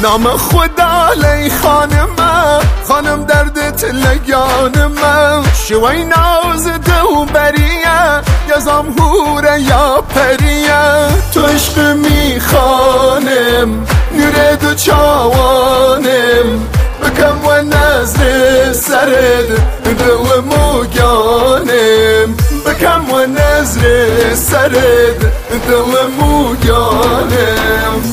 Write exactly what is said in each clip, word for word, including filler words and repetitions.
نام خدا لی خانم خانم دردت لگانم شوی ناز دو بریه یا زمهوره یا پریه تو عشق میخوانم نور دو چاوانم بکم و نظر سرد دو موگانم بکم و نظر سرد دو موگانم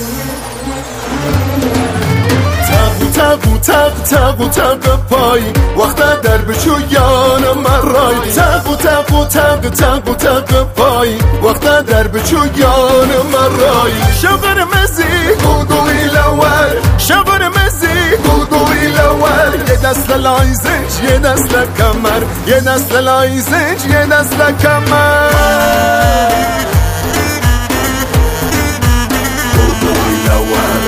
تقو تق تقو تق پای وقت در بچو یانم مرای تقو تقو تق تقو تق پای وقت در بچو یانم مرای شبر مزی گوگوی لور شبر مزی گوگوی لور یه دست لایزش یه دست کمر یه دست لایزش یه دست کمر گوگوی لور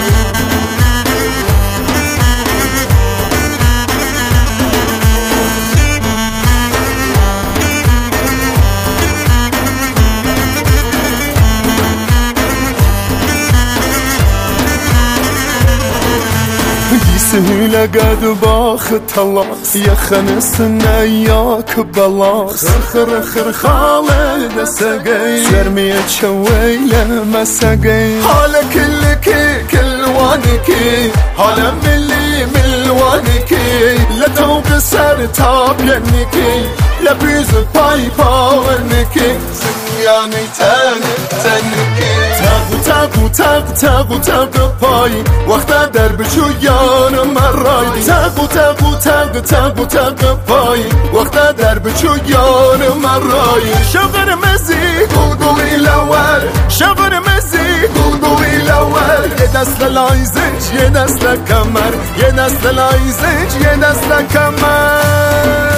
سهيلة قد باخ طلاس يا خنسنا ياك بلاص خر خر خالد سقي شرمية شويلة ما سقي حالة كل كي كل وانكي حالة ملي ملوانكي لا توب سر تاب ينكي لا بيز باي باونكي زنياني تن تنكي تاقو تاقو تاق تاقو تاق باي وقت در بچو یانم مرای تاقو تاقو تاق تاقو تاق باي وقت در بچو یانم مرای شغر مزی گوگوی لور شغر مزی گوگوی لور یه دست لایزش یه دست کمر یه دست لایزش یه دست کمر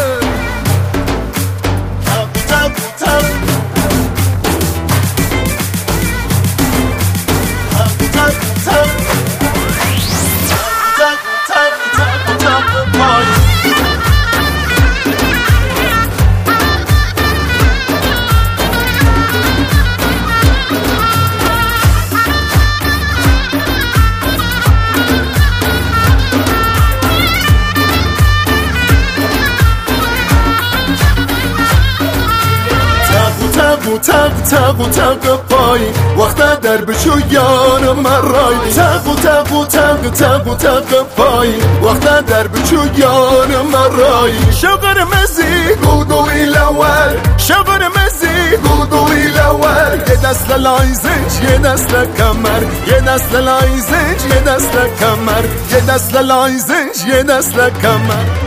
تق تق تق پای وقت در بچو یانم مرای تق تق تق تق تق پای وقت در بچو یانم مرای شغر مزی گوگوی لور شغر مزی گوگوی لور یه دست لایزش یه دست کمر یه دست لایزش یه دست کمر یه دست لایزش یه دست کمر